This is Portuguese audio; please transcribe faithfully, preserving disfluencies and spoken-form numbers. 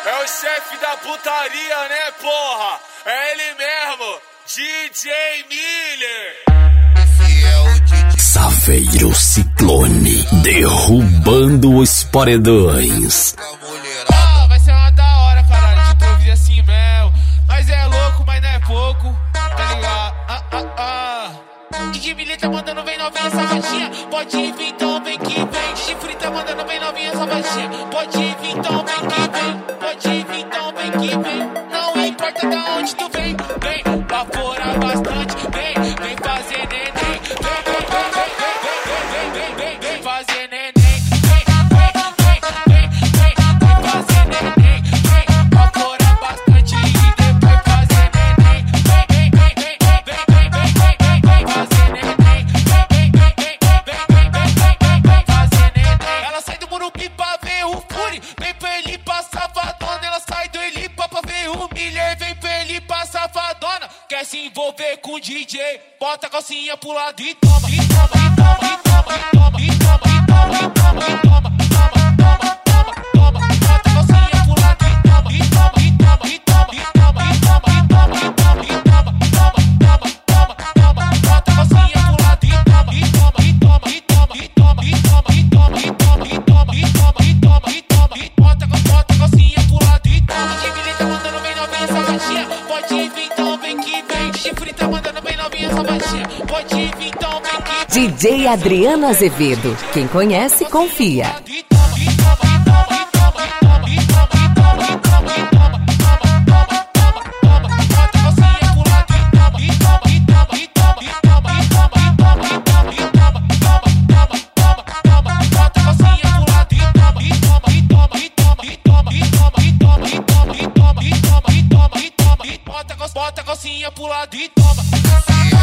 É o chefe da putaria, né, porra? É ele mesmo, D J Miller. Esse é o D J Saveiro Ciclone, derrubando os paredões. Ah, vai ser uma da hora, caralho, de improviso assim mesmo. Mas é louco, mas não é pouco, tá ligado? Ah, ah, ah. D J Miller tá mandando bem novinha essa baixinha. Pode vir então, vem que vem. D J Free tá mandando bem novinha essa baixinha. Pode vir então, vem que vem. Pode vir então, vem que vem. Não importa da onde tu vem, vem vaporar bastante. Vem, vem fazer neném. Vem, vem, vem, vem, vem, vem, vem, vem, vem fazer neném. Vem, vem, vem, vem, vem, vem fazer neném. Vem vaporar bastante e depois fazer neném. Vem, vem, vem, vem, vem, vem, vem, vem, vem fazer neném. Vem, vem, vem, vem, vem, vem, vem, vem fazer neném. Ela sai do Morumbi pra ver o Fury, vem pra ele pra Safadona. Ela sai do Elipa pra ver o Miller, vem pra ele pra Safadona. Quer se envolver com o D J, bota a calcinha pro lado e toma, e toma, e toma, e toma, e toma, e toma, e toma, e toma, e toma, toma, toma, toma, toma, bota a calcinha pro lado e toma, e toma, e toma, e toma, e toma, e toma, e toma, e toma, e toma, toma, toma, toma, bota a calcinha pro lado e toma, e toma, e toma, e toma, e toma, e toma, e toma, e toma, e toma, e toma, e toma, e toma, e bota bota a calcinha pro lado e toma. D J Miller tá mandando bem novinha essa baixinha. Pode vir então, vem que vem. D J Free tá mandando bem novinha essa baixinha. Pode vir então, vem que vem. D J Adriano Azevedo, quem conhece, confia. Bota a calcinha pro lado e toma.